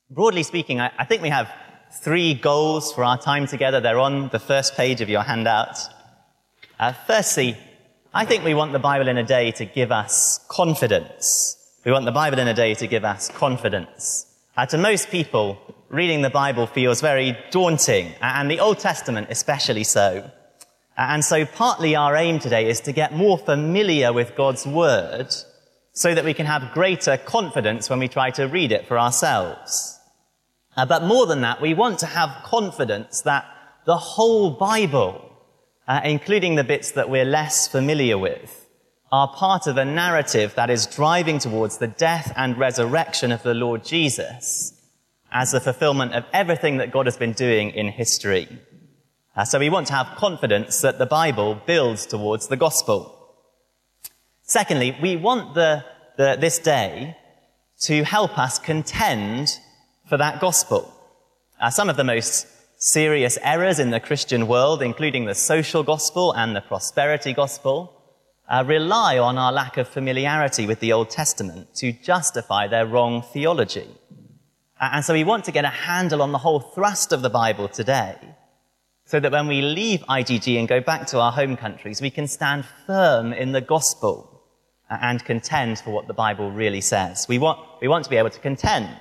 Broadly speaking, I think we have 3 goals for our time together. They're on the first page of your handout. Firstly, I think we want the Bible in a Day to give us confidence. We want the Bible in a Day to give us confidence. To most people, reading the Bible feels very daunting, and the Old Testament especially so. And so partly our aim today is to get more familiar with God's Word so that we can have greater confidence when we try to read it for ourselves. But more than that, we want to have confidence that the whole Bible, including the bits that we're less familiar with, are part of a narrative that is driving towards the death and resurrection of the Lord Jesus as the fulfillment of everything that God has been doing in history. So we want to have confidence that the Bible builds towards the gospel. Secondly, we want this day to help us contend for that gospel. Some of the most serious errors in the Christian world, including the social gospel and the prosperity gospel, rely on our lack of familiarity with the Old Testament to justify their wrong theology. And so we want to get a handle on the whole thrust of the Bible today, so that when we leave IGG and go back to our home countries, we can stand firm in the gospel and contend for what the Bible really says. We want to be able to contend.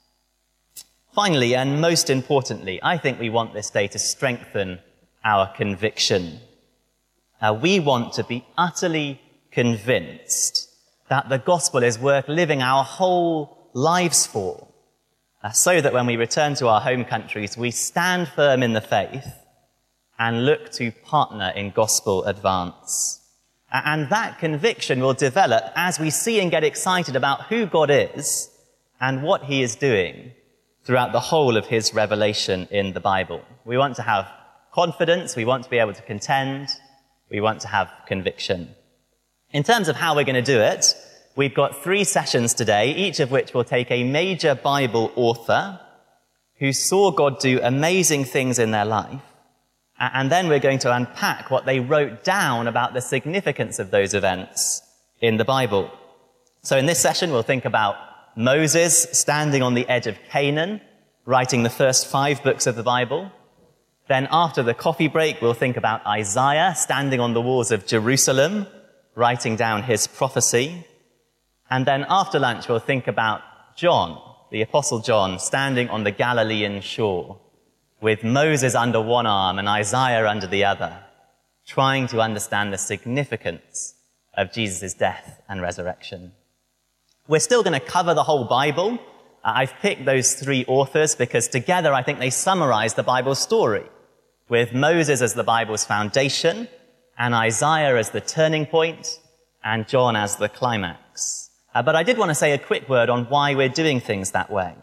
Finally, and most importantly, I think we want this day to strengthen our conviction. We want to be utterly convinced that the gospel is worth living our whole lives for, so that when we return to our home countries, we stand firm in the faith and look to partner in gospel advance. And that conviction will develop as we see and get excited about who God is and what he is doing throughout the whole of his revelation in the Bible. We want to have confidence, we want to be able to contend, we want to have conviction. In terms of how we're going to do it, we've got 3 sessions today, each of which will take a major Bible author who saw God do amazing things in their life, and then we're going to unpack what they wrote down about the significance of those events in the Bible. So in this session, we'll think about Moses standing on the edge of Canaan, writing the first 5 books of the Bible. Then after the coffee break, we'll think about Isaiah standing on the walls of Jerusalem, writing down his prophecy. And then after lunch, we'll think about John, the Apostle John, standing on the Galilean shore, with Moses under one arm and Isaiah under the other, trying to understand the significance of Jesus' death and resurrection. We're still going to cover the whole Bible. I've picked those 3 authors because together I think they summarize the Bible's story, with Moses as the Bible's foundation, and Isaiah as the turning point, and John as the climax. But I did want to say a quick word on why we're doing things that way.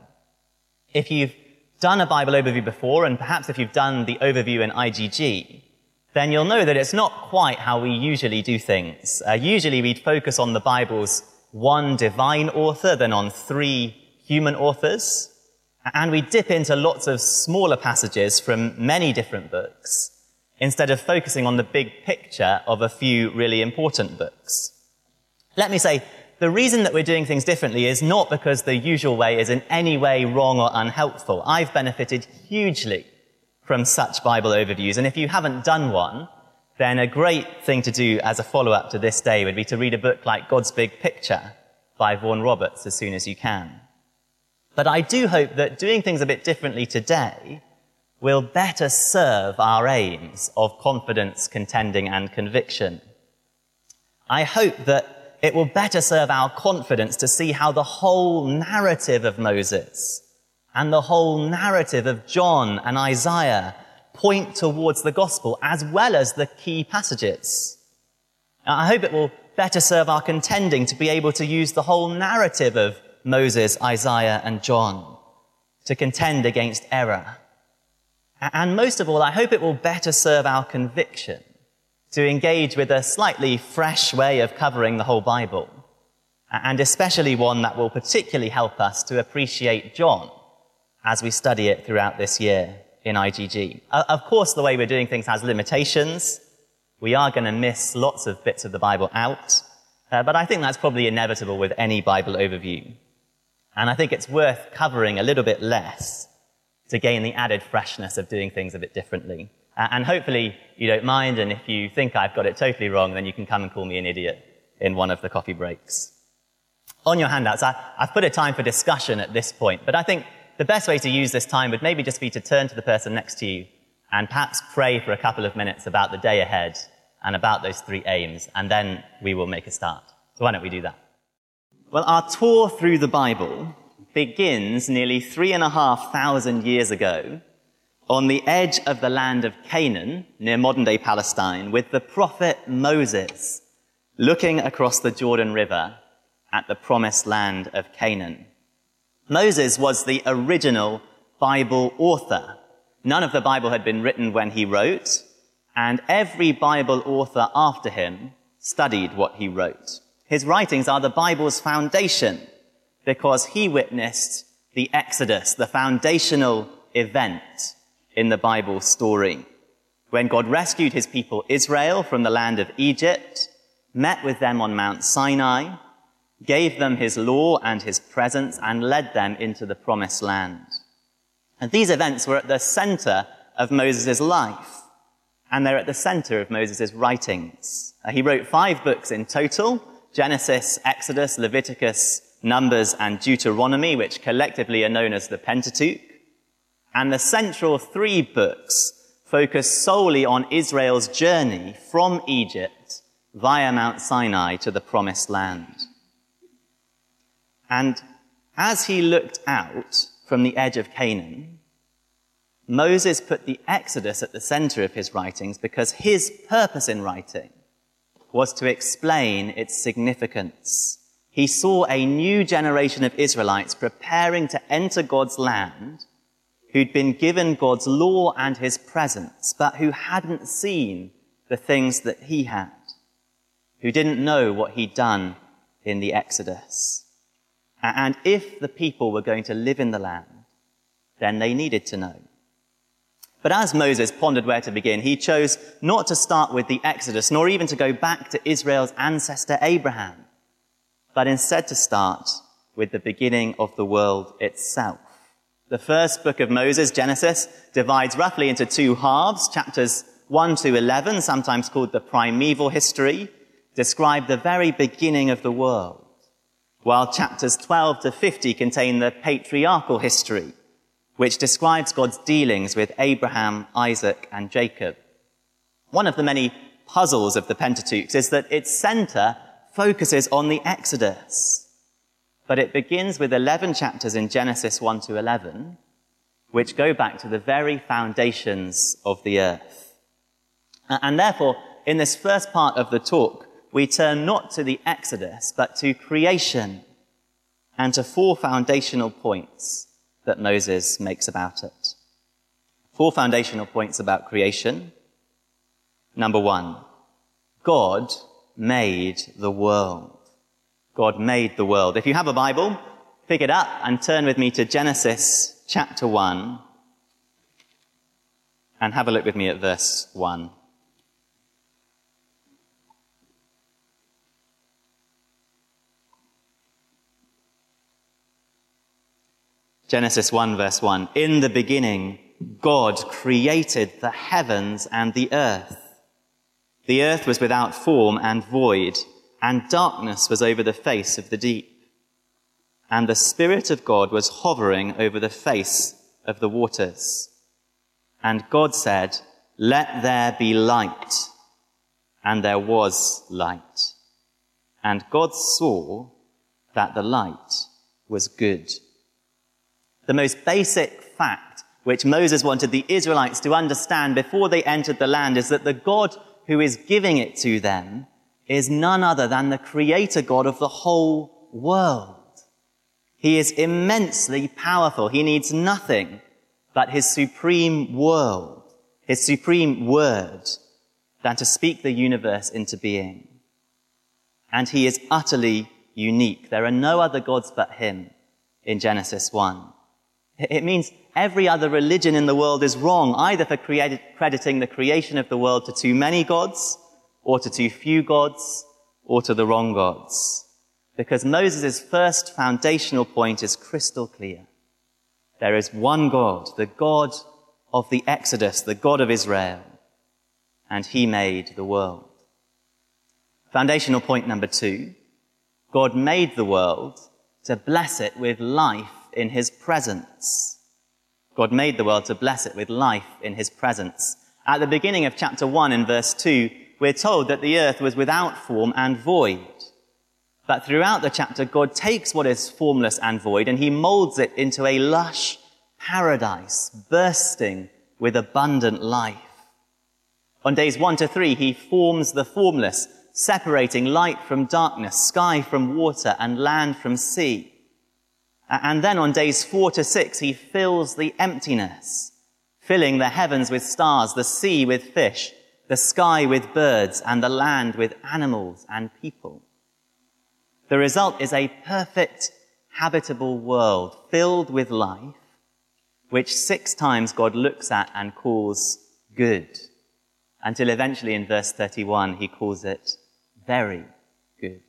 If you've done a Bible overview before, and perhaps if you've done the overview in IGG, then you'll know that it's not quite how we usually do things. Usually we'd focus on the Bible's 1 divine author, then on 3 human authors, and we dip into lots of smaller passages from many different books, instead of focusing on the big picture of a few really important books. Let me say, the reason that we're doing things differently is not because the usual way is in any way wrong or unhelpful. I've benefited hugely from such Bible overviews, and if you haven't done one, then a great thing to do as a follow-up to this day would be to read a book like God's Big Picture by Vaughan Roberts as soon as you can. But I do hope that doing things a bit differently today will better serve our aims of confidence, contending, and conviction. I hope that it will better serve our confidence to see how the whole narrative of Moses and the whole narrative of John and Isaiah point towards the gospel, as well as the key passages. I hope it will better serve our contending to be able to use the whole narrative of Moses, Isaiah, and John to contend against error. And most of all, I hope it will better serve our conviction to engage with a slightly fresh way of covering the whole Bible, and especially one that will particularly help us to appreciate John as we study it throughout this year in IGG. Of course, the way we're doing things has limitations. We are going to miss lots of bits of the Bible out, but I think that's probably inevitable with any Bible overview. And I think it's worth covering a little bit less to gain the added freshness of doing things a bit differently. And hopefully you don't mind, and if you think I've got it totally wrong, then you can come and call me an idiot in one of the coffee breaks. On your handouts, I've put a time for discussion at this point, but I think the best way to use this time would maybe just be to turn to the person next to you and perhaps pray for a couple of minutes about the day ahead and about those 3 aims, and then we will make a start. So why don't we do that? Well, our tour through the Bible begins nearly 3,500 years ago on the edge of the land of Canaan, near modern-day Palestine, with the prophet Moses looking across the Jordan River at the promised land of Canaan. Moses was the original Bible author. None of the Bible had been written when he wrote, and every Bible author after him studied what he wrote. His writings are the Bible's foundation because he witnessed the Exodus, the foundational event in the Bible story, when God rescued his people Israel from the land of Egypt, met with them on Mount Sinai, gave them his law and his presence, and led them into the promised land. And these events were at the center of Moses' life, and they're at the center of Moses' writings. He wrote 5 books in total: Genesis, Exodus, Leviticus, Numbers, and Deuteronomy, which collectively are known as the Pentateuch. And the central 3 books focus solely on Israel's journey from Egypt via Mount Sinai to the promised land. And as he looked out from the edge of Canaan, Moses put the Exodus at the center of his writings because his purpose in writing was to explain its significance. He saw a new generation of Israelites preparing to enter God's land, who'd been given God's law and his presence, but who hadn't seen the things that he had, who didn't know what he'd done in the Exodus. And if the people were going to live in the land, then they needed to know. But as Moses pondered where to begin, he chose not to start with the Exodus, nor even to go back to Israel's ancestor Abraham, but instead to start with the beginning of the world itself. The first book of Moses, Genesis, divides roughly into 2 halves. Chapters 1 to 11, sometimes called the primeval history, describe the very beginning of the world, while chapters 12 to 50 contain the patriarchal history, which describes God's dealings with Abraham, Isaac, and Jacob. One of the many puzzles of the Pentateuch is that its center focuses on the Exodus, but it begins with 11 chapters in Genesis 1 to 11, which go back to the very foundations of the earth. And therefore, in this first part of the talk, we turn not to the Exodus, but to creation and to 4 foundational points that Moses makes about it. 4 foundational points about creation. Number 1, God made the world. God made the world. If you have a Bible, pick it up and turn with me to Genesis chapter 1 and have a look with me at verse 1. Genesis 1 verse 1. In the beginning, God created the heavens and the earth. The earth was without form and void, and darkness was over the face of the deep. And the Spirit of God was hovering over the face of the waters. And God said, "Let there be light." And there was light. And God saw that the light was good. The most basic fact which Moses wanted the Israelites to understand before they entered the land is that the God who is giving it to them is none other than the creator God of the whole world. He is immensely powerful. He needs nothing but his supreme world, his supreme word, than to speak the universe into being. And he is utterly unique. There are no other gods but him in Genesis 1. It means every other religion in the world is wrong, either for crediting the creation of the world to too many gods, or to too few gods, or to the wrong gods. because Moses' first foundational point is crystal clear. There is one God, the God of the Exodus, the God of Israel, and he made the world. Foundational point number 2, God made the world to bless it with life in his presence. God made the world to bless it with life in his presence. At the beginning of chapter 1 in verse 2, we're told that the earth was without form and void. But throughout the chapter, God takes what is formless and void and he molds it into a lush paradise, bursting with abundant life. On days 1 to 3, he forms the formless, separating light from darkness, sky from water, and land from sea. And then on days 4 to 6, he fills the emptiness, filling the heavens with stars, the sea with fish, the sky with birds, and the land with animals and people. The result is a perfect, habitable world filled with life, which 6 times God looks at and calls good, until eventually in verse 31 he calls it very good.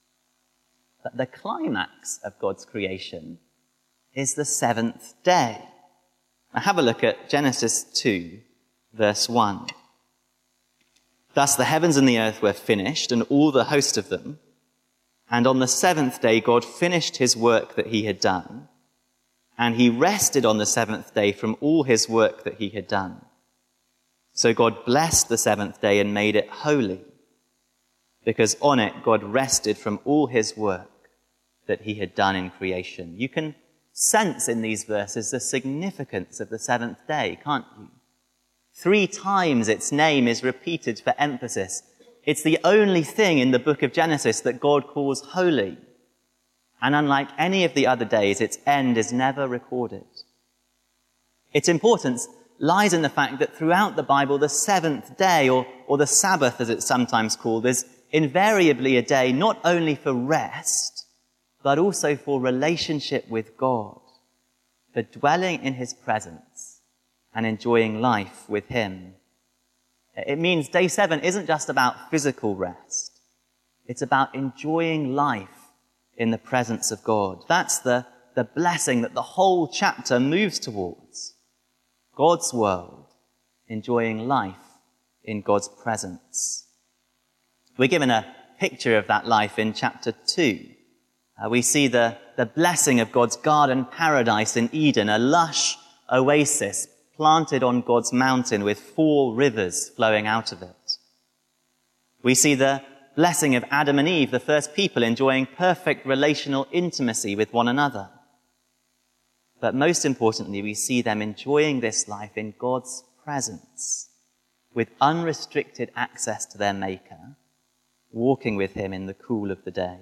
But the climax of God's creation is the 7th day. Now have a look at Genesis 2, verse 1. Thus the heavens and the earth were finished, and all the host of them. And on the 7th day God finished his work that he had done, and he rested on the 7th day from all his work that he had done. So God blessed the 7th day and made it holy, because on it God rested from all his work that he had done in creation. You can sense in these verses the significance of the 7th day, can't you? 3 times its name is repeated for emphasis. It's the only thing in the book of Genesis that God calls holy. And unlike any of the other days, its end is never recorded. Its importance lies in the fact that throughout the Bible, the 7th day, or the Sabbath as it's sometimes called, is invariably a day not only for rest, but also for relationship with God, for dwelling in his presence and enjoying life with him. It means day 7 isn't just about physical rest. It's about enjoying life in the presence of God. That's the blessing that the whole chapter moves towards. God's world, enjoying life in God's presence. We're given a picture of that life in chapter 2. We see the blessing of God's garden paradise in Eden, a lush oasis planted on God's mountain with 4 rivers flowing out of it. We see the blessing of Adam and Eve, the first people, enjoying perfect relational intimacy with one another. But most importantly, we see them enjoying this life in God's presence, with unrestricted access to their Maker, walking with him in the cool of the day.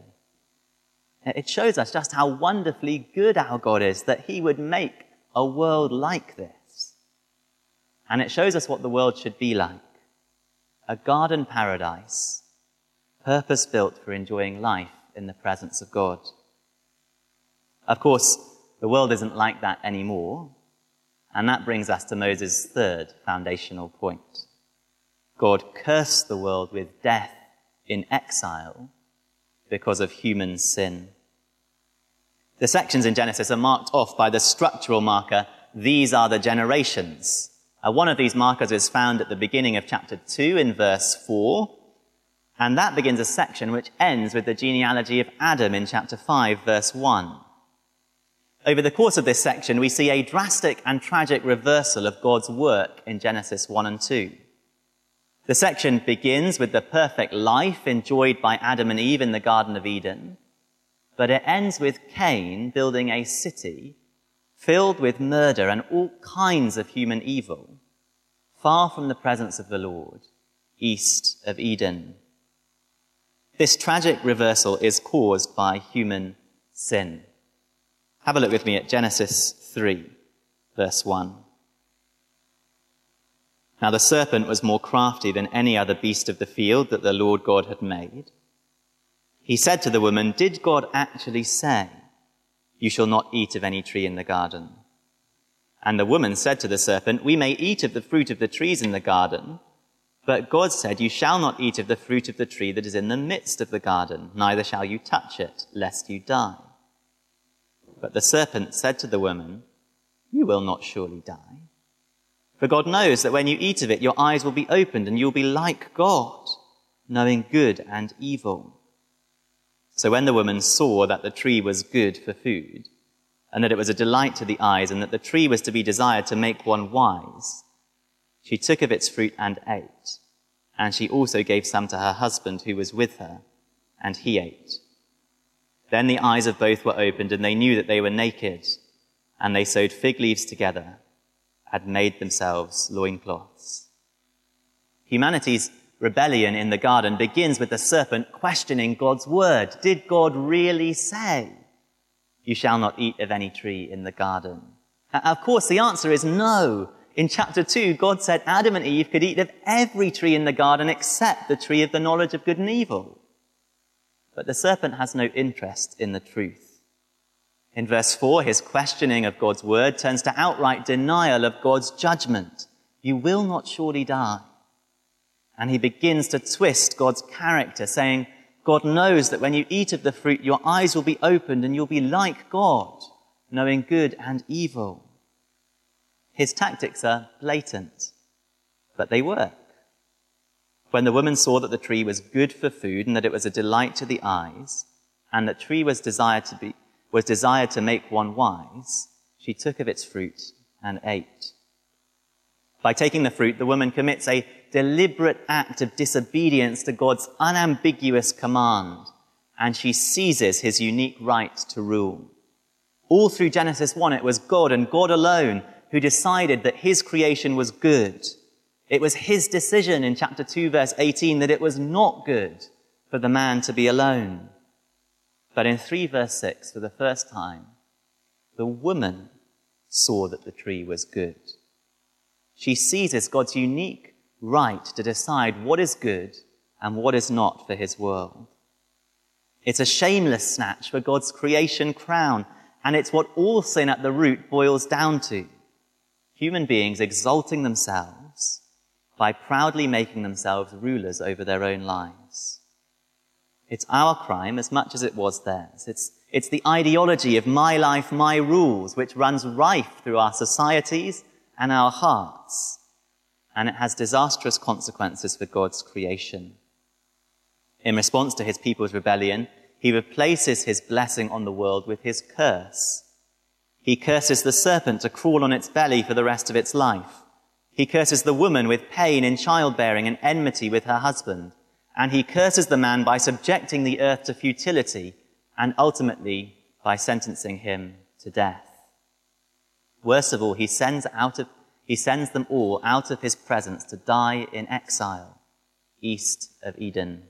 It shows us just how wonderfully good our God is that he would make a world like this. And it shows us what the world should be like. A garden paradise, purpose-built for enjoying life in the presence of God. Of course, the world isn't like that anymore. And that brings us to Moses' 3rd foundational point. God cursed the world with death in exile because of human sin. The sections in Genesis are marked off by the structural marker, these are the generations. One of these markers is found at the beginning of chapter 2 in verse 4, and that begins a section which ends with the genealogy of Adam in chapter 5, verse 1. Over the course of this section, we see a drastic and tragic reversal of God's work in Genesis 1 and 2. The section begins with the perfect life enjoyed by Adam and Eve in the Garden of Eden, but it ends with Cain building a city filled with murder and all kinds of human evil, far from the presence of the Lord, east of Eden. This tragic reversal is caused by human sin. Have a look with me at Genesis 3, verse 1. Now the serpent was more crafty than any other beast of the field that the Lord God had made. He said to the woman, "Did God actually say, 'You shall not eat of any tree in the garden'?" And the woman said to the serpent, "We may eat of the fruit of the trees in the garden, But God said, you shall not eat of the fruit of the tree that is in the midst of the garden, neither shall you touch it, lest you die. But the serpent said to the woman, you will not surely die. For God knows that when you eat of it, your eyes will be opened and you will be like God, knowing good and evil. So when the woman saw that the tree was good for food, and that it was a delight to the eyes, and that the tree was to be desired to make one wise, she took of its fruit and ate, and she also gave some to her husband who was with her, and he ate. Then the eyes of both were opened, and they knew that they were naked, and they sewed fig leaves together and made themselves loincloths. Humanity's rebellion in the garden begins with the serpent questioning God's word. Did God really say, you shall not eat of any tree in the garden? Of course, the answer is no. In chapter 2, God said Adam and Eve could eat of every tree in the garden except the tree of the knowledge of good and evil. But the serpent has no interest in the truth. In verse 4, his questioning of God's word turns to outright denial of God's judgment. You will not surely die. And he begins to twist God's character, saying, God knows that when you eat of the fruit, your eyes will be opened and you'll be like God, knowing good and evil. His tactics are blatant, but they work. When the woman saw that the tree was good for food and that it was a delight to the eyes, and that tree was desired to make one wise, she took of its fruit and ate. By taking the fruit, the woman commits a deliberate act of disobedience to God's unambiguous command, and she seizes his unique right to rule. All through Genesis 1, it was God and God alone who decided that his creation was good. It was his decision in chapter 2, verse 18, that it was not good for the man to be alone. But in 3, verse 6, for the first time, the woman saw that the tree was good. She seizes God's unique right to decide what is good and what is not for his world. It's a shameless snatch for God's creation crown, and it's what all sin at the root boils down to. Human beings exalting themselves by proudly making themselves rulers over their own lives. It's our crime as much as it was theirs. It's the ideology of my life, my rules, which runs rife through our societies and our hearts. And it has disastrous consequences for God's creation. In response to his people's rebellion, he replaces his blessing on the world with his curse. He curses the serpent to crawl on its belly for the rest of its life. He curses the woman with pain in childbearing and enmity with her husband. And he curses the man by subjecting the earth to futility and ultimately by sentencing him to death. Worst of all, he sends them all out of his presence to die in exile, east of Eden.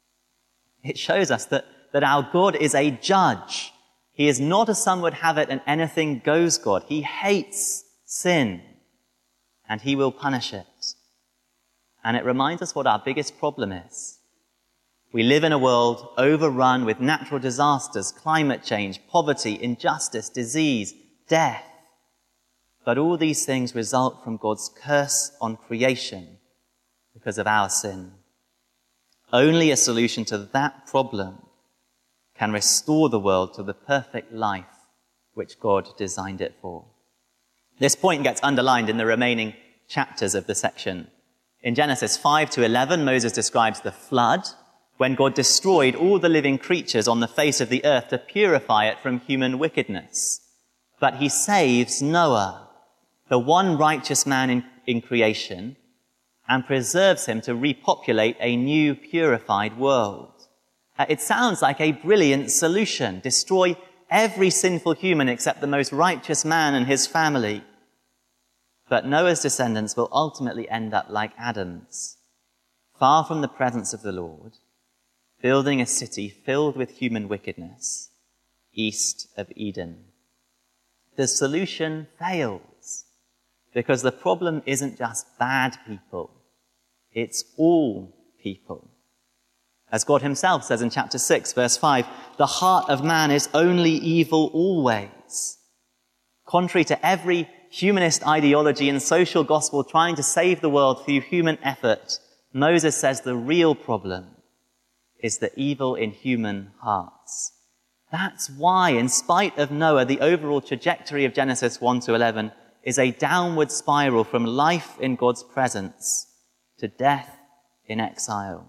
It shows us that our God is a judge. He is not a some would have it and anything goes God. He hates sin, and he will punish it. And it reminds us what our biggest problem is. We live in a world overrun with natural disasters, climate change, poverty, injustice, disease, death. But all these things result from God's curse on creation because of our sin. Only a solution to that problem can restore the world to the perfect life which God designed it for. This point gets underlined in the remaining chapters of the section. In Genesis 5 to 11, Moses describes the flood, when God destroyed all the living creatures on the face of the earth to purify it from human wickedness. But he saves Noah, the one righteous man in creation, and preserves him to repopulate a new purified world. It sounds like a brilliant solution. Destroy every sinful human except the most righteous man and his family. But Noah's descendants will ultimately end up like Adam's, far from the presence of the Lord, building a city filled with human wickedness, east of Eden. The solution fails because the problem isn't just bad people, it's all people. As God himself says in chapter 6, verse 5, the heart of man is only evil always. Contrary to every humanist ideology and social gospel trying to save the world through human effort, Moses says the real problem is the evil in human hearts. That's why, in spite of Noah, the overall trajectory of Genesis 1 to 11 is a downward spiral from life in God's presence to death in exile.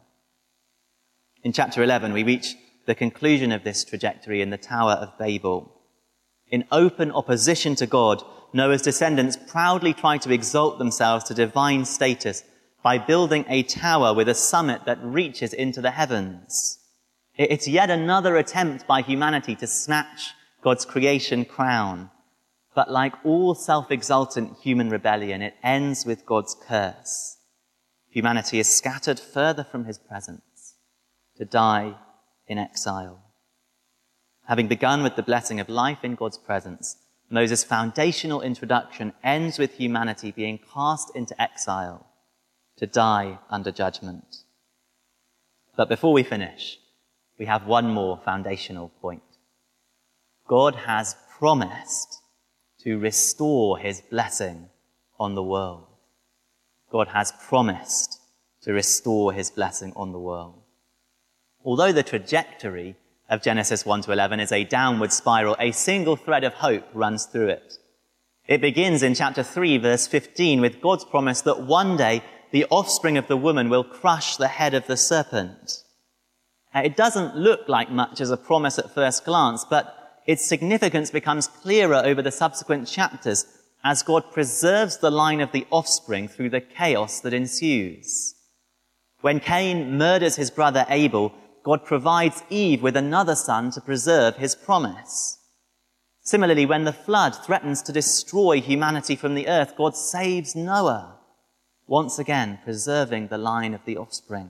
In chapter 11, we reach the conclusion of this trajectory in the Tower of Babel. In open opposition to God, Noah's descendants proudly try to exalt themselves to divine status by building a tower with a summit that reaches into the heavens. It's yet another attempt by humanity to snatch God's creation crown. But like all self-exultant human rebellion, it ends with God's curse. Humanity is scattered further from his presence to die in exile. Having begun with the blessing of life in God's presence, Moses' foundational introduction ends with humanity being cast into exile to die under judgment. But before we finish, we have one more foundational point. God has promised to restore his blessing on the world. God has promised to restore his blessing on the world. Although the trajectory of Genesis 1 to 11 is a downward spiral, a single thread of hope runs through it. It begins in chapter 3, verse 15, with God's promise that one day the offspring of the woman will crush the head of the serpent. It doesn't look like much as a promise at first glance, but its significance becomes clearer over the subsequent chapters as God preserves the line of the offspring through the chaos that ensues. When Cain murders his brother Abel, God provides Eve with another son to preserve his promise. Similarly, when the flood threatens to destroy humanity from the earth, God saves Noah, once again preserving the line of the offspring.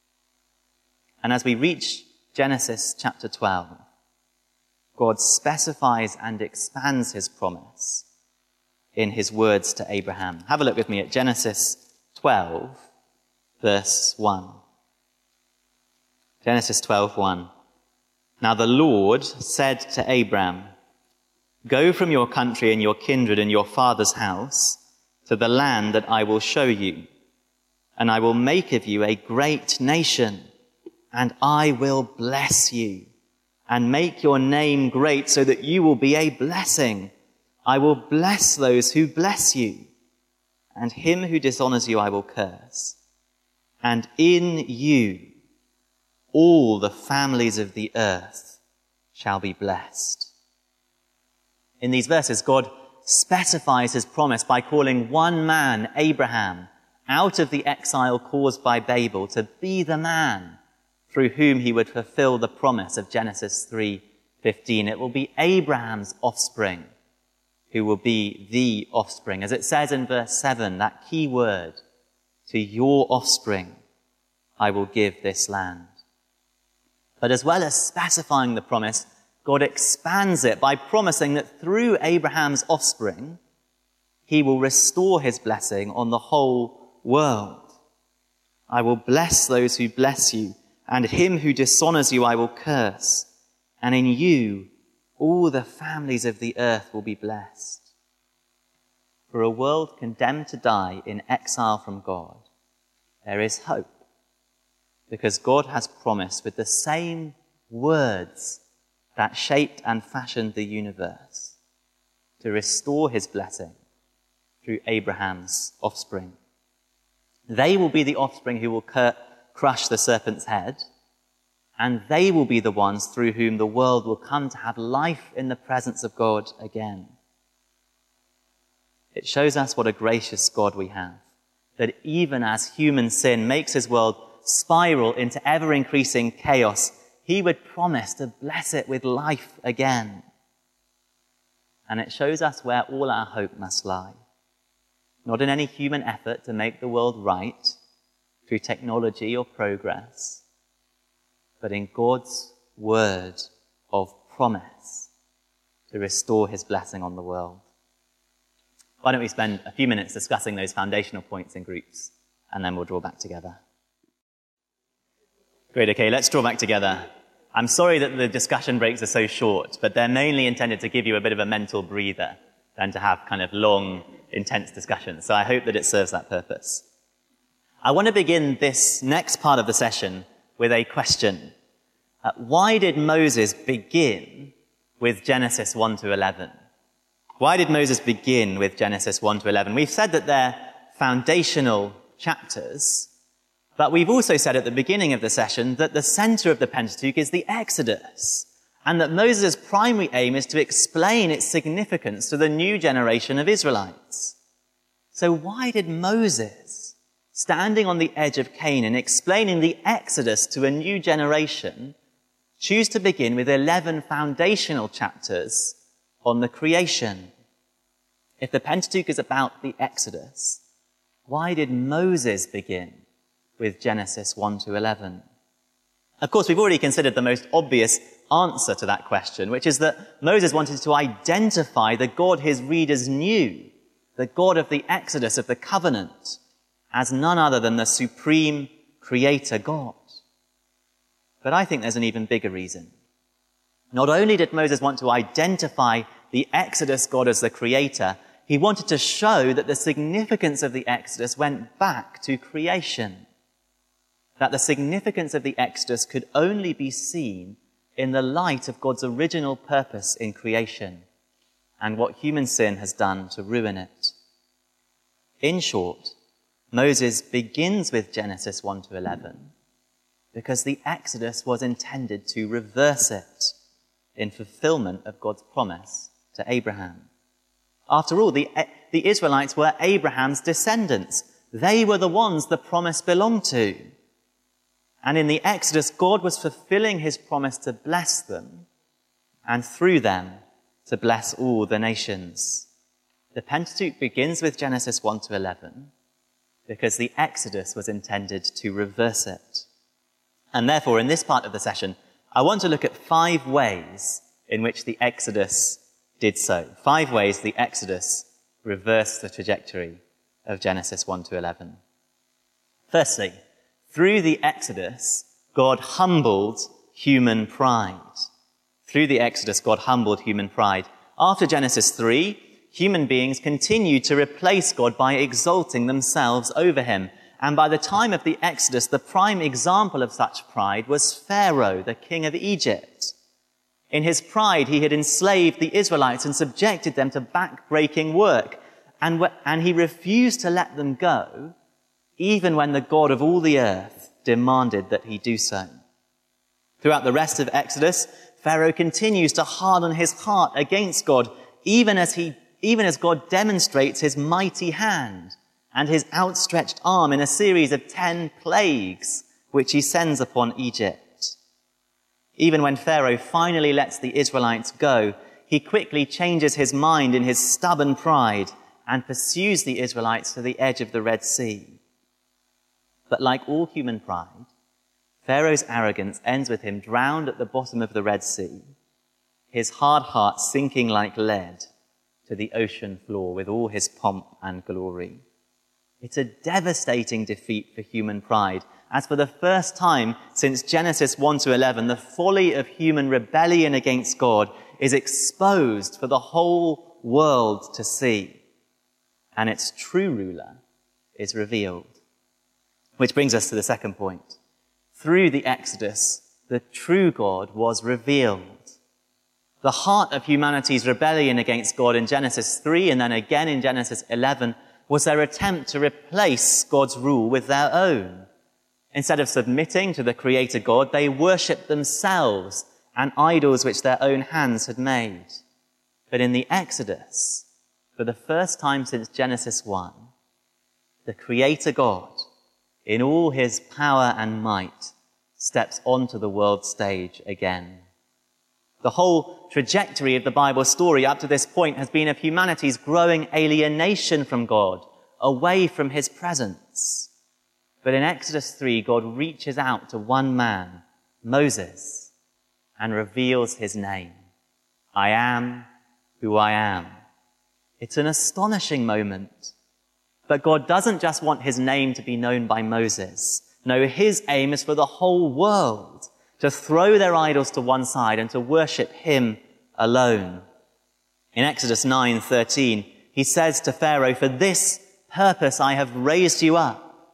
And as we reach Genesis chapter 12, God specifies and expands his promise in his words to Abraham. Have a look with me at Genesis 12, verse 1. Genesis 12:1. Now the Lord said to Abram, "Go from your country and your kindred and your father's house to the land that I will show you, and I will make of you a great nation, and I will bless you, and make your name great so that you will be a blessing. I will bless those who bless you, and him who dishonors you I will curse. And in you all the families of the earth shall be blessed." In these verses, God specifies his promise by calling one man, Abraham, out of the exile caused by Babel to be the man through whom he would fulfill the promise of Genesis 3:15. It will be Abraham's offspring who will be the offspring. As it says in verse 7, that key word, "To your offspring I will give this land." But as well as specifying the promise, God expands it by promising that through Abraham's offspring, he will restore his blessing on the whole world. "I will bless those who bless you, and him who dishonors you I will curse. And in you all the families of the earth will be blessed." For a world condemned to die in exile from God, there is hope, because God has promised with the same words that shaped and fashioned the universe to restore his blessing through Abraham's offspring. They will be the offspring who will crush the serpent's head, and they will be the ones through whom the world will come to have life in the presence of God again. It shows us what a gracious God we have, that even as human sin makes his world spiral into ever-increasing chaos, he would promise to bless it with life again. And it shows us where all our hope must lie. Not in any human effort to make the world right through technology or progress, but in God's word of promise to restore his blessing on the world. Why don't we spend a few minutes discussing those foundational points in groups, and then we'll draw back together. Great, okay, let's draw back together. I'm sorry that the discussion breaks are so short, but they're mainly intended to give you a bit of a mental breather than to have kind of long, intense discussions. So I hope that it serves that purpose. I want to begin this next part of the session with a question. Why did Moses begin with Genesis 1 to 11? Why did Moses begin with Genesis 1 to 11? We've said that they're foundational chapters, but we've also said at the beginning of the session that the center of the Pentateuch is the Exodus, and that Moses' primary aim is to explain its significance to the new generation of Israelites. So why did Moses, standing on the edge of Canaan, explaining the Exodus to a new generation, choose to begin with 11 foundational chapters on the creation? If the Pentateuch is about the Exodus, why did Moses begin with Genesis 1 to 11? Of course, we've already considered the most obvious answer to that question, which is that Moses wanted to identify the God his readers knew, the God of the Exodus, of the covenant, as none other than the supreme creator God. But I think there's an even bigger reason. Not only did Moses want to identify the Exodus God as the creator, he wanted to show that the significance of the Exodus went back to creation. That the significance of the Exodus could only be seen in the light of God's original purpose in creation and what human sin has done to ruin it. In short, Moses begins with Genesis 1 to 11 because the Exodus was intended to reverse it in fulfillment of God's promise to Abraham. After all, the Israelites were Abraham's descendants. They were the ones the promise belonged to. And in the Exodus, God was fulfilling his promise to bless them and through them to bless all the nations. The Pentateuch begins with Genesis 1 to 11 because the Exodus was intended to reverse it. And therefore, in this part of the session, I want to look at 5 ways in which the Exodus did so. 5 ways the Exodus reversed the trajectory of Genesis 1 to 11. Firstly, through the Exodus, God humbled human pride. Through the Exodus, God humbled human pride. After Genesis 3, human beings continued to replace God by exalting themselves over him. And by the time of the Exodus, the prime example of such pride was Pharaoh, the king of Egypt. In his pride, he had enslaved the Israelites and subjected them to back-breaking work. And he refused to let them go, even when the God of all the earth demanded that he do so. Throughout the rest of Exodus, Pharaoh continues to harden his heart against God, even as God demonstrates his mighty hand and his outstretched arm in a series of 10 plagues, which he sends upon Egypt. Even when Pharaoh finally lets the Israelites go, he quickly changes his mind in his stubborn pride and pursues the Israelites to the edge of the Red Sea. But like all human pride, Pharaoh's arrogance ends with him drowned at the bottom of the Red Sea, his hard heart sinking like lead to the ocean floor with all his pomp and glory. It's a devastating defeat for human pride, as for the first time since Genesis 1 to 11, the folly of human rebellion against God is exposed for the whole world to see, and its true ruler is revealed. Which brings us to the second point. Through the Exodus, the true God was revealed. The heart of humanity's rebellion against God in Genesis 3 and then again in Genesis 11 was their attempt to replace God's rule with their own. Instead of submitting to the Creator God, they worshipped themselves and idols which their own hands had made. But in the Exodus, for the first time since Genesis 1, the Creator God, in all his power and might, steps onto the world stage again. The whole trajectory of the Bible story up to this point has been of humanity's growing alienation from God, away from his presence. But in Exodus 3, God reaches out to one man, Moses, and reveals his name. I am who I am. It's an astonishing moment. But God doesn't just want his name to be known by Moses. No, his aim is for the whole world to throw their idols to one side and to worship him alone. In Exodus 9:13, he says to Pharaoh, "For this purpose I have raised you up,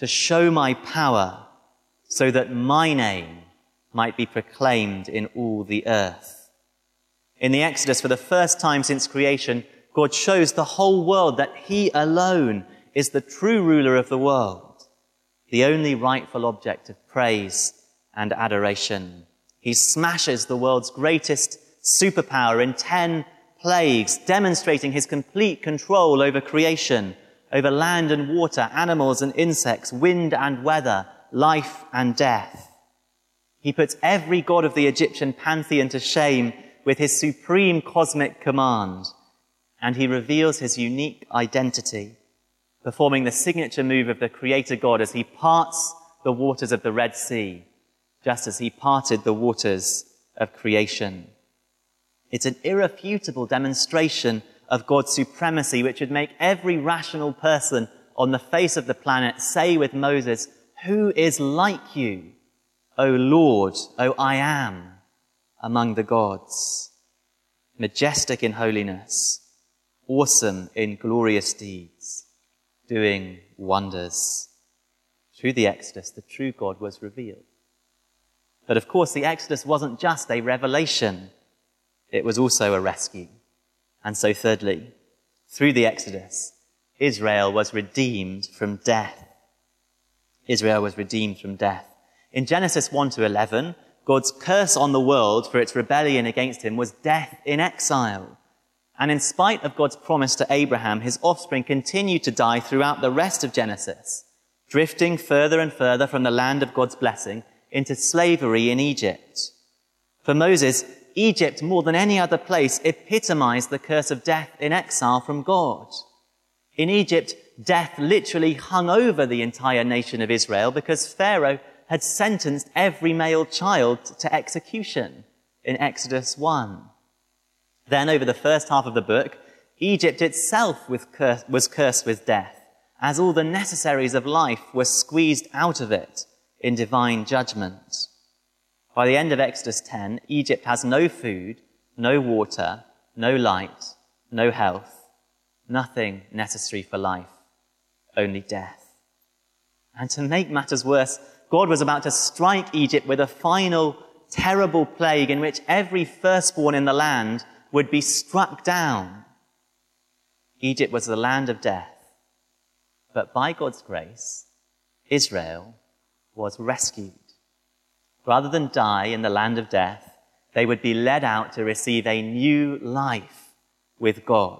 to show my power, so that my name might be proclaimed in all the earth. In the Exodus, for the first time since creation, God shows the whole world that he alone is the true ruler of the world, the only rightful object of praise and adoration. He smashes the world's greatest superpower in 10 plagues, demonstrating his complete control over creation, over land and water, animals and insects, wind and weather, life and death. He puts every god of the Egyptian pantheon to shame with his supreme cosmic command, and he reveals his unique identity, performing the signature move of the Creator God as he parts the waters of the Red Sea, just as he parted the waters of creation. It's an irrefutable demonstration of God's supremacy, which would make every rational person on the face of the planet say with Moses, "Who is like you, O Lord, O I am, among the gods, majestic in holiness, awesome in glorious deeds, doing wonders." Through the Exodus, the true God was revealed. But of course, the Exodus wasn't just a revelation. It was also a rescue. And so thirdly, through the Exodus, Israel was redeemed from death. Israel was redeemed from death. In Genesis 1-11, God's curse on the world for its rebellion against him was death in exile. And in spite of God's promise to Abraham, his offspring continued to die throughout the rest of Genesis, drifting further and further from the land of God's blessing into slavery in Egypt. For Moses, Egypt, more than any other place, epitomized the curse of death in exile from God. In Egypt, death literally hung over the entire nation of Israel because Pharaoh had sentenced every male child to execution in Exodus 1. Then, over the first half of the book, Egypt itself was cursed with death, as all the necessaries of life were squeezed out of it in divine judgment. By the end of Exodus 10, Egypt has no food, no water, no light, no health, nothing necessary for life, only death. And to make matters worse, God was about to strike Egypt with a final terrible plague in which every firstborn in the land would be struck down. Egypt was the land of death. But by God's grace, Israel was rescued. Rather than die in the land of death, they would be led out to receive a new life with God.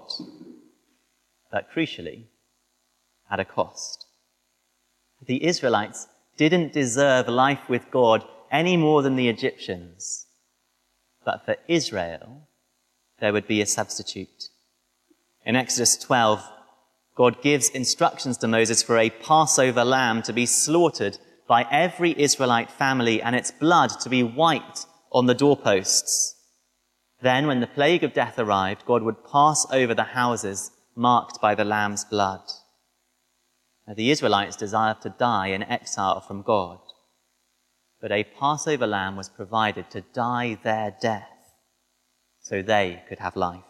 But crucially, at a cost. The Israelites didn't deserve life with God any more than the Egyptians. But for Israel, there would be a substitute. In Exodus 12, God gives instructions to Moses for a Passover lamb to be slaughtered by every Israelite family and its blood to be wiped on the doorposts. Then, when the plague of death arrived, God would pass over the houses marked by the lamb's blood. Now, the Israelites desired to die in exile from God, but a Passover lamb was provided to die their death so they could have life.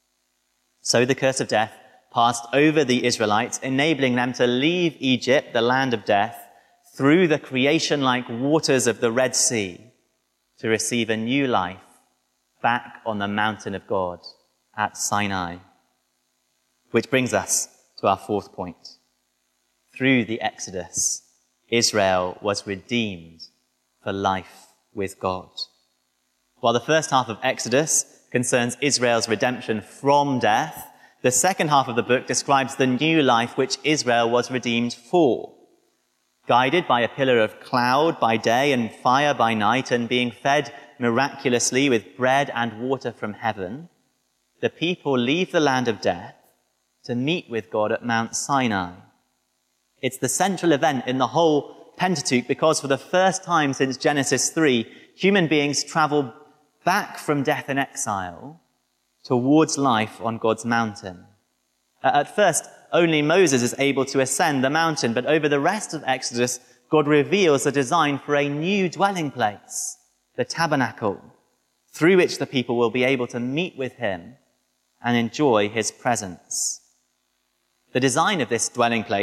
So the curse of death passed over the Israelites, enabling them to leave Egypt, the land of death, through the creation-like waters of the Red Sea to receive a new life back on the mountain of God at Sinai. Which brings us to our fourth point. Through the Exodus, Israel was redeemed for life with God. While the first half of Exodus concerns Israel's redemption from death, the second half of the book describes the new life which Israel was redeemed for. Guided by a pillar of cloud by day and fire by night, and being fed miraculously with bread and water from heaven, the people leave the land of death to meet with God at Mount Sinai. It's the central event in the whole Pentateuch because for the first time since Genesis 3, human beings travel back from death and exile towards life on God's mountain. At first, only Moses is able to ascend the mountain, but over the rest of Exodus, God reveals the design for a new dwelling place, the tabernacle, through which the people will be able to meet with him and enjoy his presence. The design of this dwelling place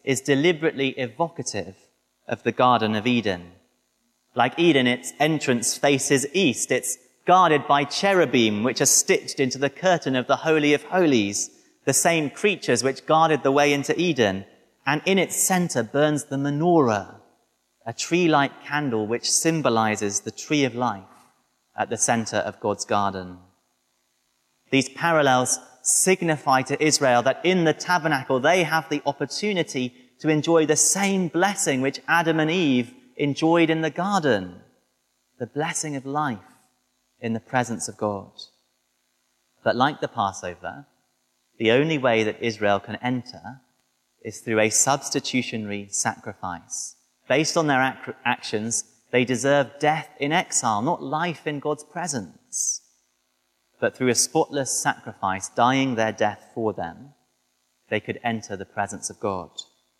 is deliberately evocative of the Garden of Eden. Like Eden, its entrance faces east. It's guarded by cherubim, which are stitched into the curtain of the Holy of Holies, the same creatures which guarded the way into Eden. And in its center burns the menorah, a tree-like candle which symbolizes the tree of life at the center of God's garden. These parallels signify to Israel that in the tabernacle they have the opportunity to enjoy the same blessing which Adam and Eve enjoyed in the garden, the blessing of life in the presence of God. But like the Passover, the only way that Israel can enter is through a substitutionary sacrifice. Based on their actions, they deserve death in exile, not life in God's presence. But through a spotless sacrifice, dying their death for them, they could enter the presence of God.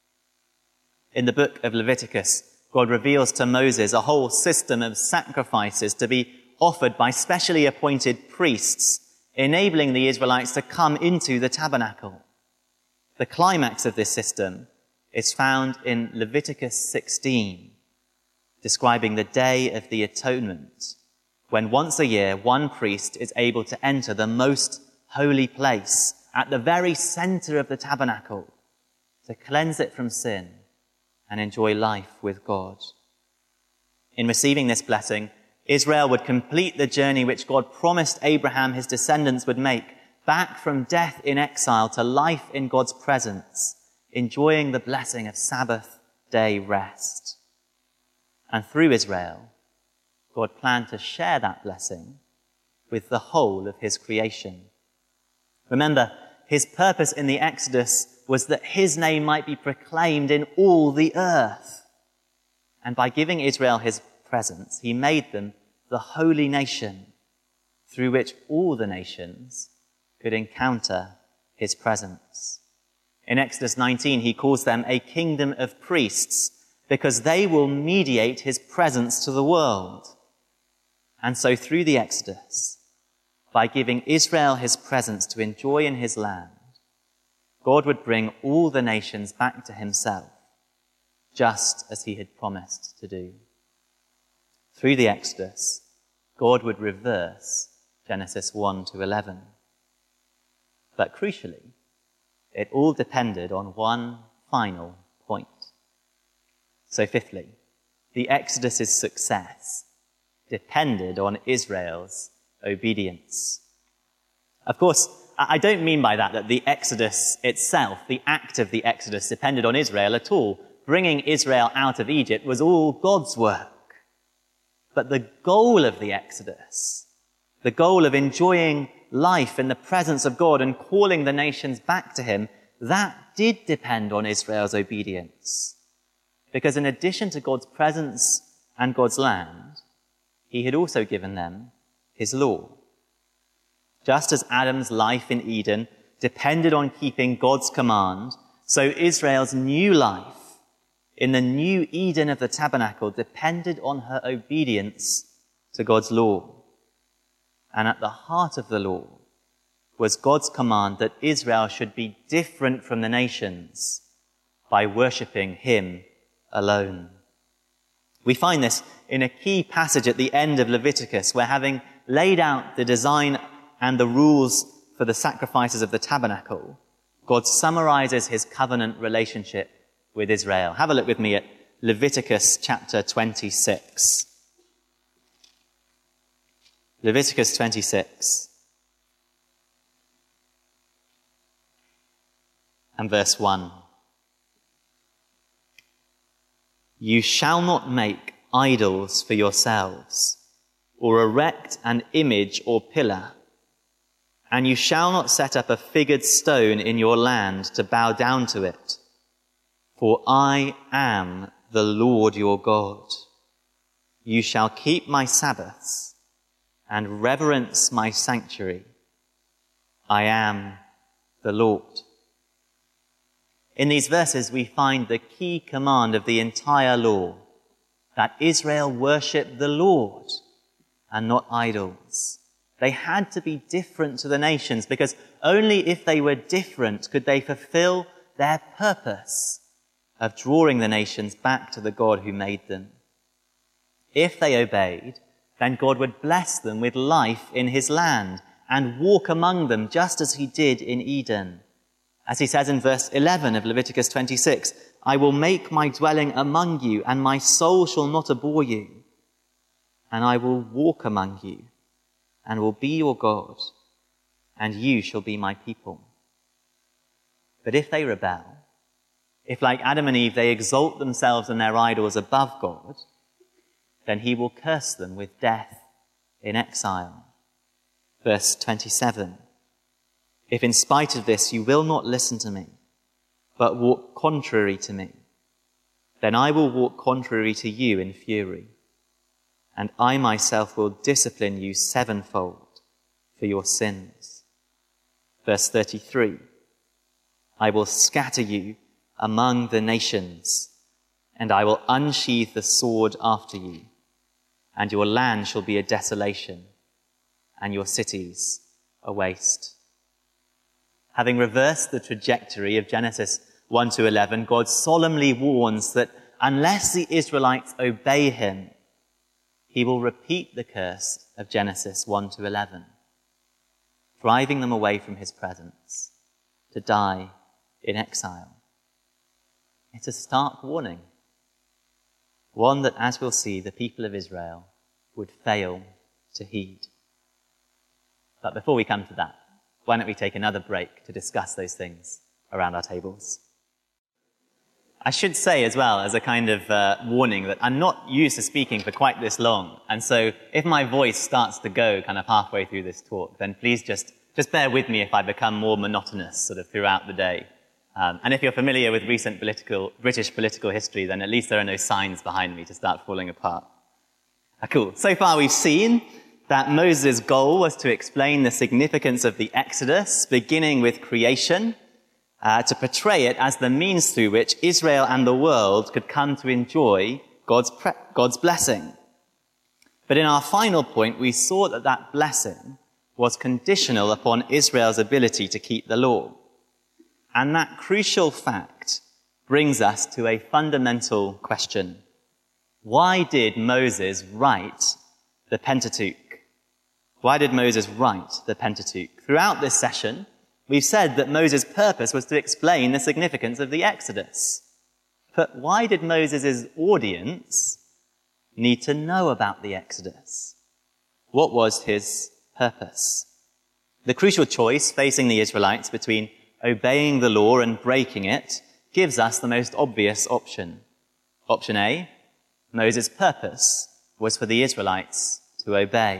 In the book of Leviticus, God reveals to Moses a whole system of sacrifices to be offered by specially appointed priests, enabling the Israelites to come into the tabernacle. The climax of this system is found in Leviticus 16, describing the Day of the Atonement, when once a year one priest is able to enter the most holy place at the very center of the tabernacle to cleanse it from sin and enjoy life with God. In receiving this blessing, Israel would complete the journey which God promised Abraham his descendants would make, back from death in exile to life in God's presence, enjoying the blessing of Sabbath day rest. And through Israel, God planned to share that blessing with the whole of his creation. Remember, his purpose in the Exodus was that his name might be proclaimed in all the earth. And by giving Israel his presence, he made them the holy nation through which all the nations could encounter his presence. In Exodus 19, he calls them a kingdom of priests because they will mediate his presence to the world. And so through the Exodus, by giving Israel his presence to enjoy in his land, God would bring all the nations back to himself, just as he had promised to do. Through the Exodus, God would reverse Genesis 1 to 11. But crucially, it all depended on one final point. So fifthly, the Exodus's success depended on Israel's obedience. Of course, I don't mean by that the Exodus itself, the act of the Exodus, depended on Israel at all. Bringing Israel out of Egypt was all God's work. But the goal of the Exodus, the goal of enjoying life in the presence of God and calling the nations back to him, that did depend on Israel's obedience. Because in addition to God's presence and God's land, he had also given them his law. Just as Adam's life in Eden depended on keeping God's command, so Israel's new life in the new Eden of the tabernacle depended on her obedience to God's law. And at the heart of the law was God's command that Israel should be different from the nations by worshipping him alone. We find this in a key passage at the end of Leviticus, where having laid out the design and the rules for the sacrifices of the tabernacle, God summarizes his covenant relationship with Israel. Have a look with me at Leviticus chapter 26. Leviticus 26 and verse 1. You shall not make idols for yourselves, or erect an image or pillar, and you shall not set up a figured stone in your land to bow down to it. For I am the Lord your God. You shall keep my Sabbaths and reverence my sanctuary. I am the Lord. In these verses, we find the key command of the entire law, that Israel worship the Lord and not idols. They had to be different to the nations, because only if they were different could they fulfill their purpose of drawing the nations back to the God who made them. If they obeyed, then God would bless them with life in his land and walk among them just as he did in Eden. As he says in verse 11 of Leviticus 26, I will make my dwelling among you, and my soul shall not abhor you. And I will walk among you, and will be your God, and you shall be my people. But if they rebel, if like Adam and Eve they exalt themselves and their idols above God, then he will curse them with death in exile. Verse 27, if in spite of this you will not listen to me, but walk contrary to me, then I will walk contrary to you in fury, and I myself will discipline you sevenfold for your sins. Verse 33, I will scatter you among the nations, and I will unsheathe the sword after you, and your land shall be a desolation, and your cities a waste. Having reversed the trajectory of Genesis 1 to 11, God solemnly warns that unless the Israelites obey him, he will repeat the curse of Genesis 1 to 11, driving them away from his presence to die in exile. It's a stark warning, one that, as we'll see, the people of Israel would fail to heed. But before we come to that, why don't we take another break to discuss those things around our tables? I should say as well, as a kind of warning, that I'm not used to speaking for quite this long. And so if my voice starts to go kind of halfway through this talk, then please just bear with me if I become more monotonous sort of throughout the day. And if you're familiar with recent British political history, then at least there are no signs behind me to start falling apart. Cool. So far we've seen that Moses' goal was to explain the significance of the Exodus, beginning with creation, to portray it as the means through which Israel and the world could come to enjoy God's blessing. But in our final point, we saw that that blessing was conditional upon Israel's ability to keep the law. And that crucial fact brings us to a fundamental question. Why did Moses write the Pentateuch? Why did Moses write the Pentateuch? Throughout this session, we've said that Moses' purpose was to explain the significance of the Exodus. But why did Moses' audience need to know about the Exodus? What was his purpose? The crucial choice facing the Israelites between obeying the law and breaking it gives us the most obvious option. Option A, Moses' purpose was for the Israelites to obey.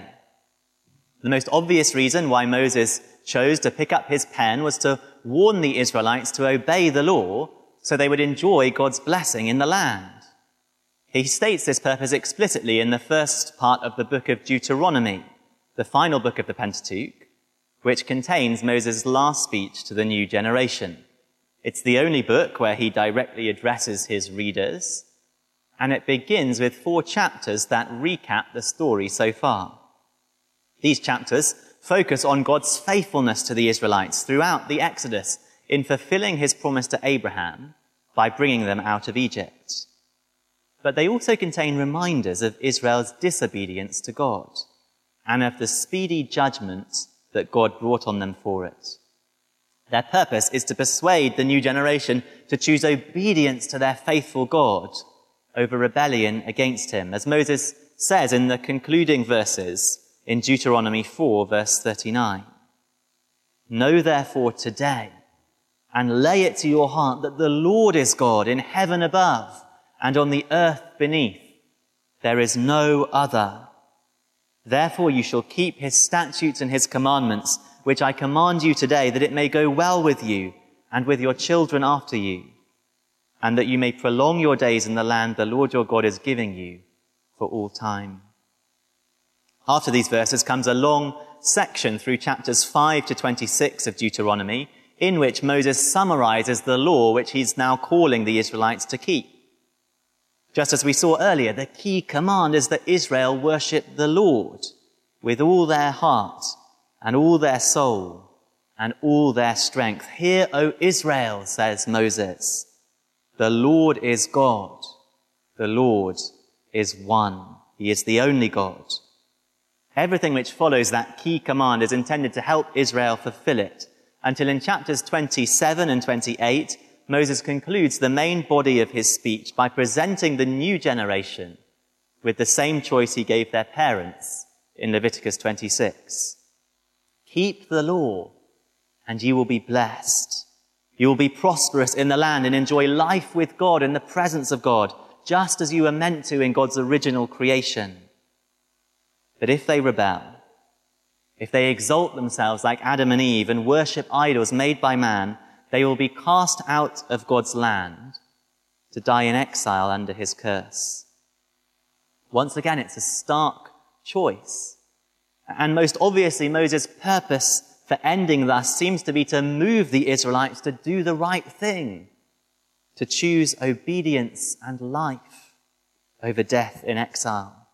The most obvious reason why Moses chose to pick up his pen was to warn the Israelites to obey the law so they would enjoy God's blessing in the land. He states this purpose explicitly in the first part of the book of Deuteronomy, the final book of the Pentateuch, which contains Moses' last speech to the new generation. It's the only book where he directly addresses his readers, and it begins with 4 chapters that recap the story so far. These chapters focus on God's faithfulness to the Israelites throughout the Exodus in fulfilling his promise to Abraham by bringing them out of Egypt. But they also contain reminders of Israel's disobedience to God and of the speedy judgment that God brought on them for it. Their purpose is to persuade the new generation to choose obedience to their faithful God over rebellion against him, as Moses says in the concluding verses in Deuteronomy 4, verse 39. Know therefore today and lay it to your heart that the Lord is God in heaven above and on the earth beneath. There is no other. Therefore you shall keep his statutes and his commandments, which I command you today, that it may go well with you and with your children after you, and that you may prolong your days in the land the Lord your God is giving you for all time. After these verses comes a long section through chapters 5 to 26 of Deuteronomy, in which Moses summarizes the law which he's now calling the Israelites to keep. Just as we saw earlier, the key command is that Israel worship the Lord with all their heart and all their soul and all their strength. Hear, O Israel, says Moses, The Lord is God. The Lord is one. He is the only God. Everything which follows that key command is intended to help Israel fulfill it, until in chapters 27 and 28, Moses concludes the main body of his speech by presenting the new generation with the same choice he gave their parents in Leviticus 26. Keep the law, and you will be blessed. You will be prosperous in the land and enjoy life with God in the presence of God, just as you were meant to in God's original creation. But if they rebel, if they exalt themselves like Adam and Eve and worship idols made by man, they will be cast out of God's land to die in exile under his curse. Once again, it's a stark choice. And most obviously, Moses' purpose for ending thus seems to be to move the Israelites to do the right thing, to choose obedience and life over death in exile.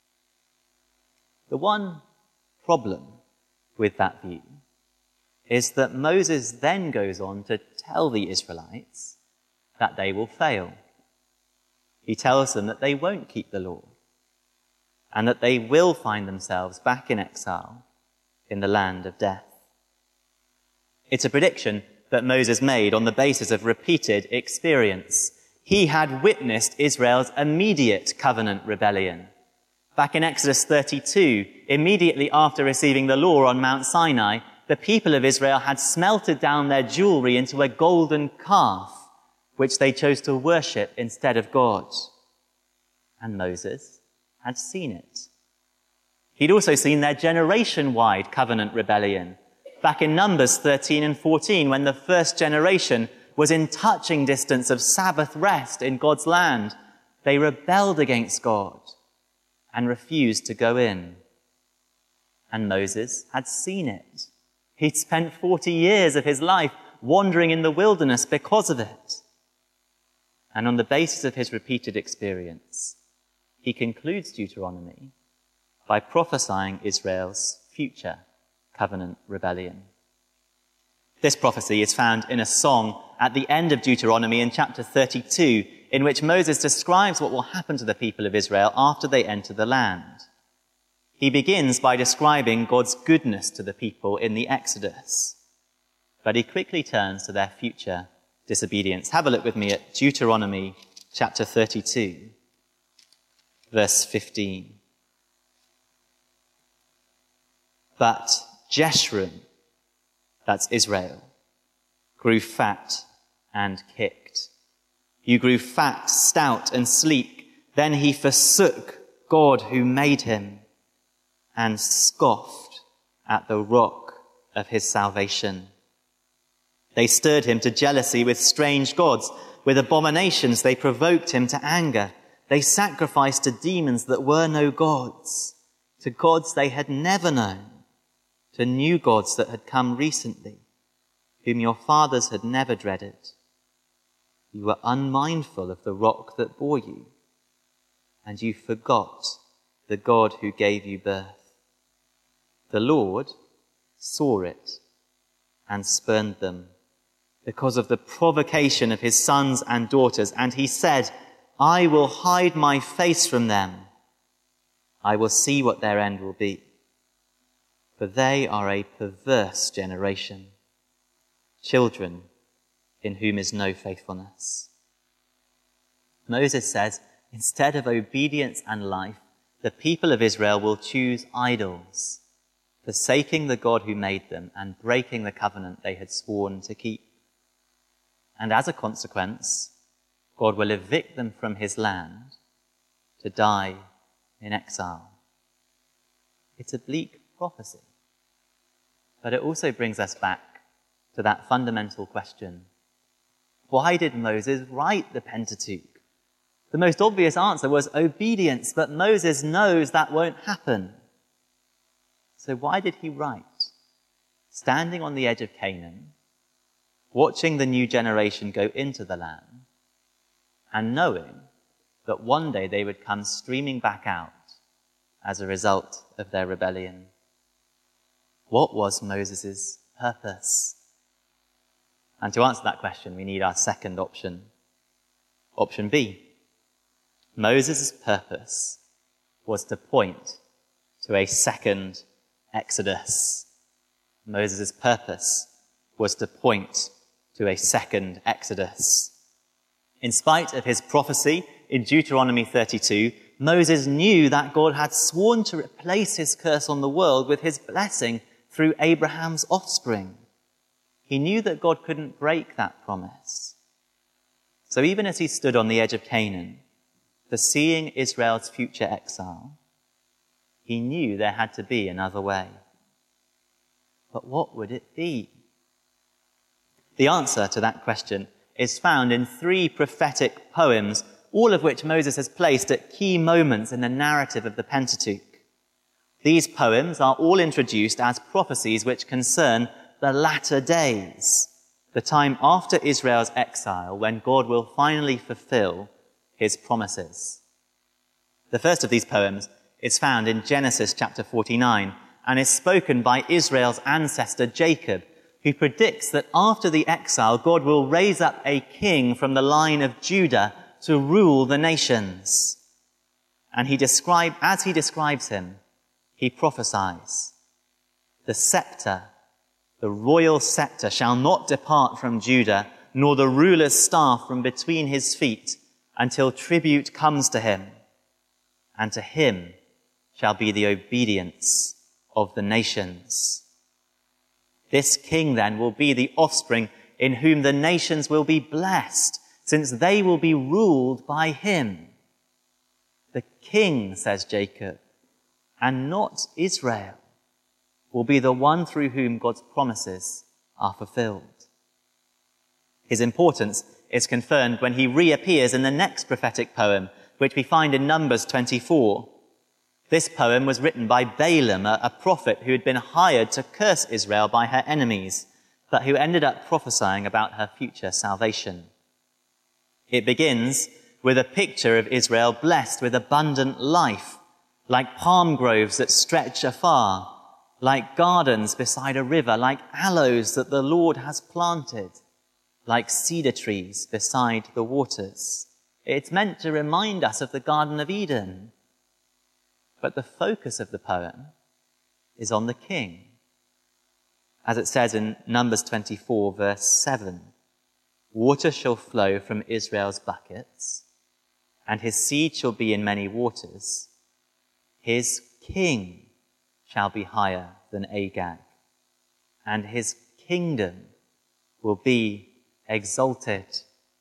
The one problem with that view is that Moses then goes on to tell the Israelites that they will fail. He tells them that they won't keep the law and that they will find themselves back in exile in the land of death. It's a prediction that Moses made on the basis of repeated experience. He had witnessed Israel's immediate covenant rebellion. Back in Exodus 32, immediately after receiving the law on Mount Sinai, the people of Israel had smelted down their jewelry into a golden calf, which they chose to worship instead of God. And Moses had seen it. He'd also seen their generation-wide covenant rebellion. Back in Numbers 13 and 14, when the first generation was in touching distance of Sabbath rest in God's land, they rebelled against God and refused to go in. And Moses had seen it. He'd spent 40 years of his life wandering in the wilderness because of it. And on the basis of his repeated experience, he concludes Deuteronomy by prophesying Israel's future covenant rebellion. This prophecy is found in a song at the end of Deuteronomy in chapter 32, in which Moses describes what will happen to the people of Israel after they enter the land. He begins by describing God's goodness to the people in the Exodus, but he quickly turns to their future disobedience. Have a look with me at Deuteronomy chapter 32, verse 15. But Jeshurun, that's Israel, grew fat and kicked. You grew fat, stout, and sleek. Then he forsook God who made him and scoffed at the rock of his salvation. They stirred him to jealousy with strange gods. With abominations they provoked him to anger. They sacrificed to demons that were no gods, to gods they had never known, to new gods that had come recently, whom your fathers had never dreaded. You were unmindful of the rock that bore you, and you forgot the God who gave you birth. The Lord saw it and spurned them because of the provocation of his sons and daughters, and he said, I will hide my face from them. I will see what their end will be. For they are a perverse generation, children in whom is no faithfulness. Moses says, instead of obedience and life, the people of Israel will choose idols, forsaking the God who made them and breaking the covenant they had sworn to keep. And as a consequence, God will evict them from his land to die in exile. It's a bleak prophecy, but it also brings us back to that fundamental question. Why did Moses write the Pentateuch? The most obvious answer was obedience, but Moses knows that won't happen. So why did he write? Standing on the edge of Canaan, watching the new generation go into the land, and knowing that one day they would come streaming back out as a result of their rebellion. What was Moses' purpose? And to answer that question, we need our second option. Option B. Moses' purpose was to point to a second Exodus. Moses' purpose was to point to a second Exodus. In spite of his prophecy in Deuteronomy 32, Moses knew that God had sworn to replace his curse on the world with his blessing through Abraham's offspring. He knew that God couldn't break that promise. So even as he stood on the edge of Canaan, foreseeing Israel's future exile, he knew there had to be another way. But what would it be? The answer to that question is found in 3 prophetic poems, all of which Moses has placed at key moments in the narrative of the Pentateuch. These poems are all introduced as prophecies which concern the latter days, the time after Israel's exile, when God will finally fulfill his promises. The first of these poems is found in Genesis chapter 49 and is spoken by Israel's ancestor Jacob, who predicts that after the exile, God will raise up a king from the line of Judah to rule the nations. And as he describes him, he prophesies, "The scepter, the royal scepter, shall not depart from Judah, nor the ruler's staff from between his feet, until tribute comes to him, and to him shall be the obedience of the nations." This king then will be the offspring in whom the nations will be blessed, since they will be ruled by him. The king, says Jacob, and not Israel, will be the one through whom God's promises are fulfilled. His importance is confirmed when he reappears in the next prophetic poem, which we find in Numbers 24. This poem was written by Balaam, a prophet who had been hired to curse Israel by her enemies, but who ended up prophesying about her future salvation. It begins with a picture of Israel blessed with abundant life, like palm groves that stretch afar, like gardens beside a river, like aloes that the Lord has planted, like cedar trees beside the waters. It's meant to remind us of the Garden of Eden. But the focus of the poem is on the king. As it says in Numbers 24, verse 7, "Water shall flow from Israel's buckets, and his seed shall be in many waters. His king shall be higher than Agag, and his kingdom will be exalted."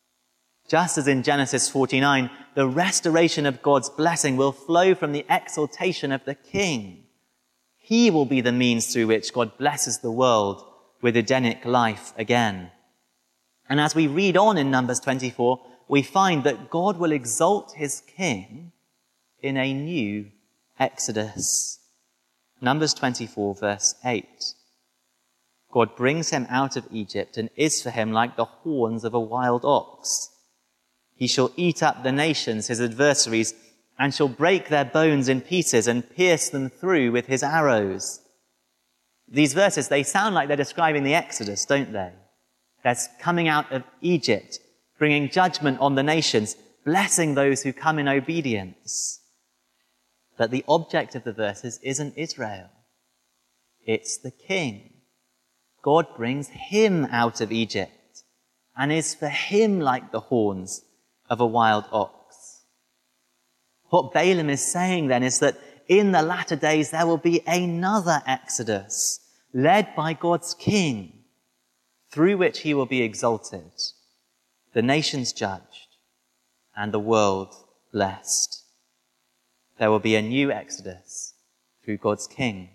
Just as in Genesis 49, the restoration of God's blessing will flow from the exaltation of the king. He will be the means through which God blesses the world with Edenic life again. And as we read on in Numbers 24, we find that God will exalt his king in a new Exodus. Numbers 24, verse 8. God brings him out of Egypt and is for him like the horns of a wild ox. He shall eat up the nations, his adversaries, and shall break their bones in pieces and pierce them through with his arrows. These verses, they sound like they're describing the Exodus, don't they? That's coming out of Egypt, bringing judgment on the nations, blessing those who come in obedience. But the object of the verses isn't Israel. It's the king. God brings him out of Egypt and is for him like the horns of a wild ox. What Balaam is saying then is that in the latter days there will be another Exodus led by God's king, through which he will be exalted, the nations judged, and the world blessed. There will be a new Exodus through God's king.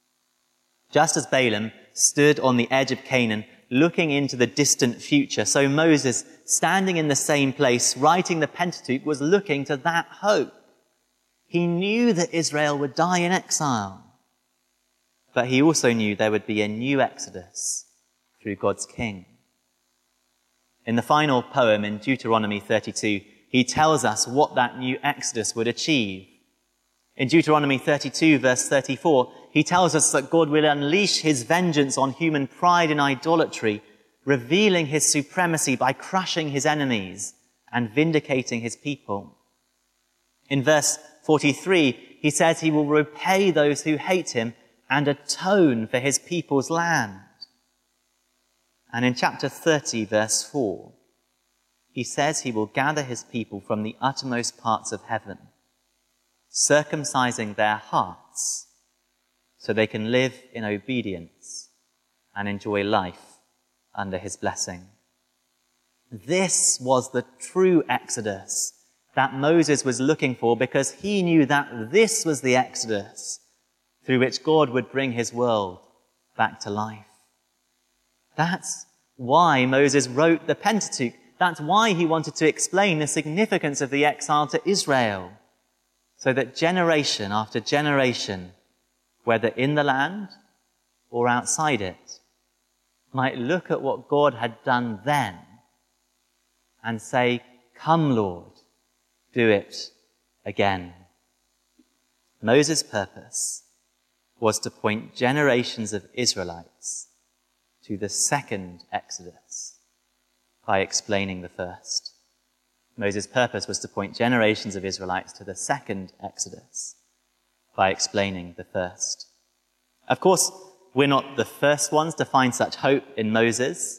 Just as Balaam stood on the edge of Canaan, looking into the distant future, so Moses, standing in the same place, writing the Pentateuch, was looking to that hope. He knew that Israel would die in exile, but he also knew there would be a new Exodus through God's king. In the final poem in Deuteronomy 32, he tells us what that new Exodus would achieve. In Deuteronomy 32, verse 34, he tells us that God will unleash his vengeance on human pride and idolatry, revealing his supremacy by crushing his enemies and vindicating his people. In verse 43, he says he will repay those who hate him and atone for his people's land. And in chapter 30, verse 4, he says he will gather his people from the uttermost parts of heaven, circumcising their hearts so they can live in obedience and enjoy life under his blessing. This was the true Exodus that Moses was looking for, because he knew that this was the Exodus through which God would bring his world back to life. That's why Moses wrote the Pentateuch. That's why he wanted to explain the significance of the exile to Israel, so that generation after generation, whether in the land or outside it, might look at what God had done then and say, "Come, Lord, do it again." Moses' purpose was to point generations of Israelites to the second Exodus by explaining the first. Moses' purpose was to point generations of Israelites to the second Exodus by explaining the first. Of course, we're not the first ones to find such hope in Moses.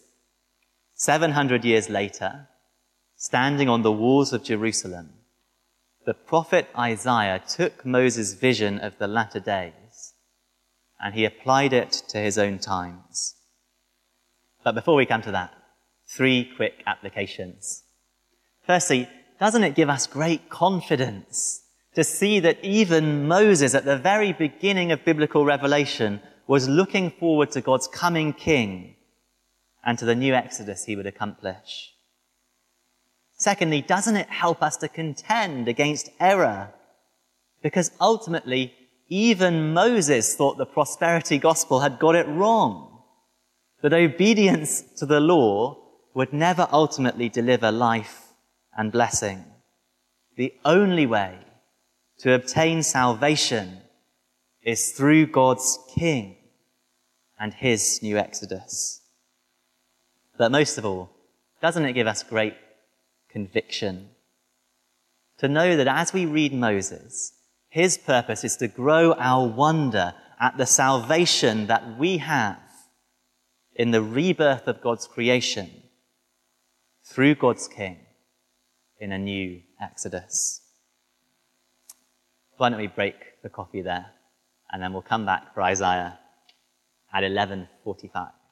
700 years later, standing on the walls of Jerusalem, the prophet Isaiah took Moses' vision of the latter days and he applied it to his own times. But before we come to that, 3 quick applications. Firstly, doesn't it give us great confidence to see that even Moses, at the very beginning of biblical revelation, was looking forward to God's coming king and to the new Exodus he would accomplish? Secondly, doesn't it help us to contend against error? Because ultimately, even Moses thought the prosperity gospel had got it wrong, that obedience to the law would never ultimately deliver life and blessing. The only way to obtain salvation is through God's King and his new Exodus. But most of all, doesn't it give us great conviction to know that as we read Moses, his purpose is to grow our wonder at the salvation that we have in the rebirth of God's creation through God's King in a new Exodus. Why don't we break the coffee there, and then we'll come back for Isaiah at 11:45.